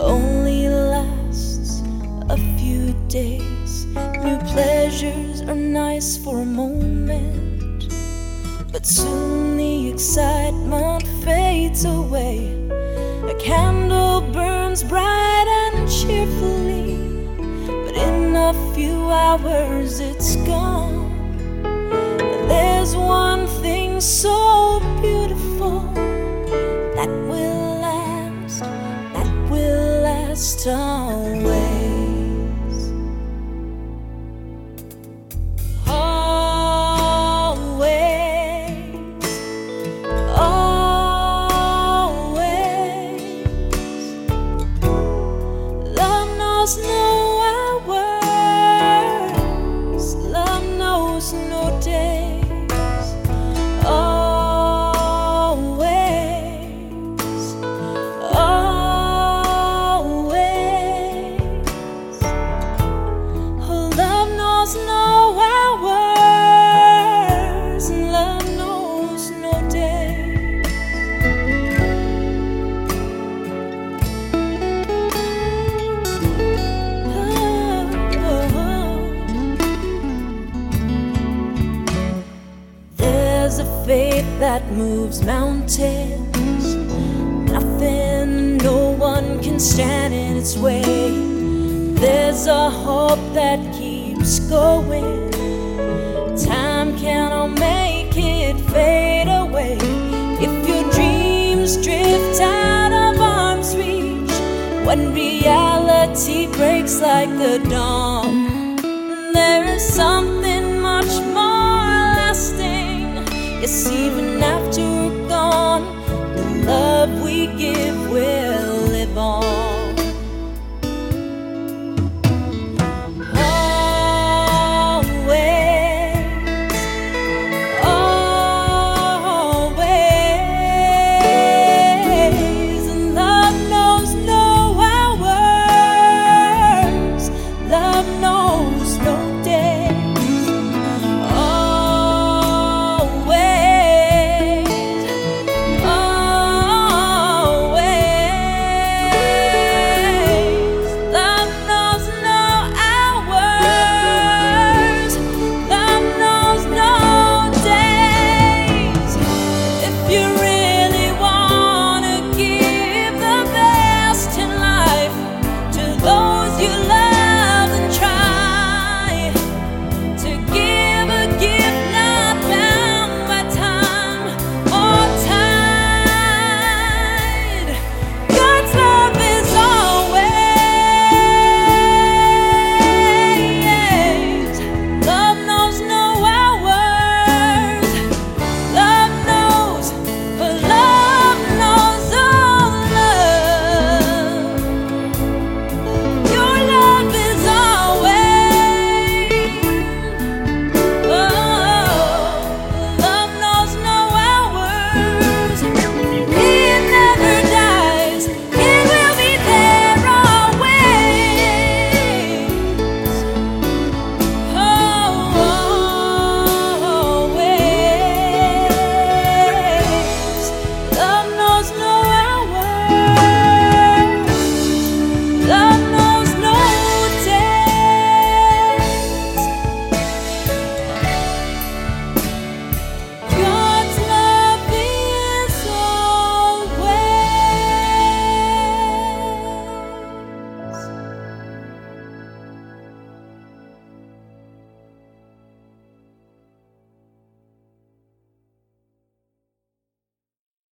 only lasts a few days. New pleasures are nice for a moment, but soon the excitement fades away. A candle burns bright and cheerfully, but in a few hours it's gone. And there's one thing so beautiful that will last always. Knows no hours, love knows no days. Always, always. Oh, love knows no hours, and love knows no days. There's a faith that moves mountains. Nothing, no one can stand in its way. There's a hope that keeps going. Time cannot make it fade away. If your dreams drift out of arm's reach, when reality breaks like the dawn, there is something much more lasting. Yes, even now